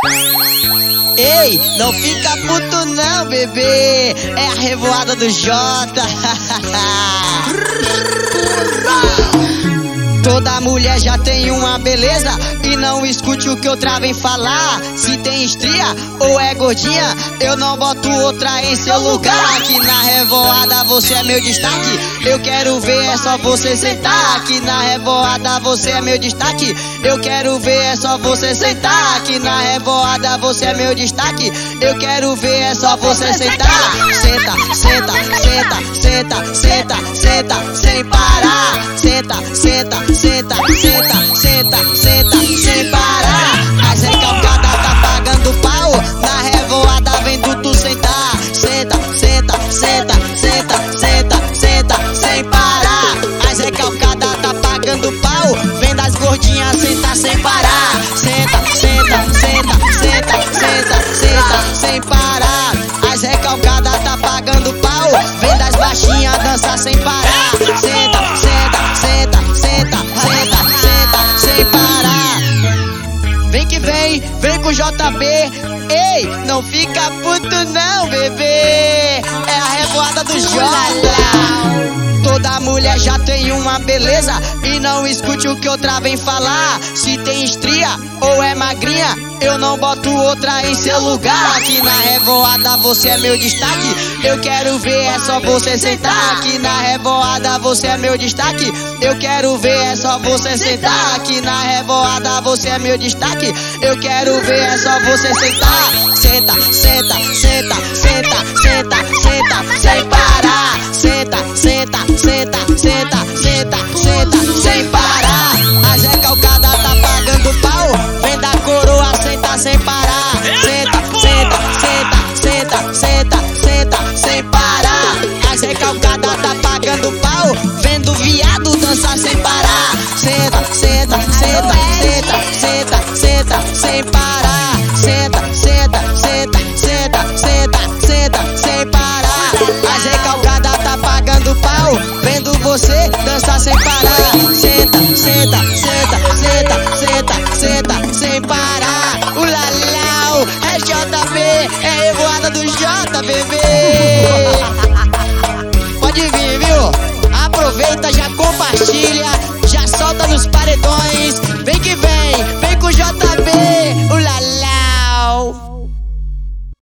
Ei, não fica puto não, bebê. É a revoada do Jota. Toda mulher já tem uma beleza, e não escute o que outra vem falar. Se tem estria ou é gordinha, eu não boto outra em seu lugar. Aqui na revoada você é meu destaque, eu quero ver é só você sentar. Aqui na revoada você é meu destaque, eu quero ver é só você sentar. Aqui na revoada você é meu destaque, eu quero ver é só você sentar. Senta, senta, senta, senta, senta, senta, sem parar. Senta, senta, senta, senta, senta, senta, sem parar. As recalcadas tá pagando pau, na revoada vendo tu sentar. Senta, senta, senta, senta, senta, senta, sem parar. As recalcadas tá pagando pau, vendo as gordinhas sentar sem parar. Senta, senta, senta, senta, senta, senta, sem parar. As recalcadas tá pagando pau, vendo as baixinhas dançar sem parar. Senta, senta, senta, senta, senta, senta, sem parar. Vem que vem, vem com o JB. Ei, não fica puto não, bebê. É a revoada do Jota. Toda mulher já tem uma beleza, e não escute o que outra vem falar. Se tem estria ou é magrinha, eu não boto outra em seu lugar. Aqui na revoada você é meu destaque, eu quero ver é só você sentar. Aqui na revoada você é meu destaque, eu quero ver é só você sentar. Aqui na revoada você é meu destaque, eu quero ver é só você sentar. Senta, senta, senta, senta, senta, senta, sem parar. Senta, senta, senta, senta, senta, senta, sem parar. As recalcadas tá pagando pau, vem da coroa senta sem parar. Senta, senta, senta, senta, senta, senta, sem parar. As recalcadas tá pagando pau, vendo viado dançar sem parar. Senta, senta, senta, senta, senta, senta, sem parar. Senta, senta, senta, senta, senta, senta, sem parar. As recalcadas tá pagando pau, vendo você dançar sem parar. Senta, senta,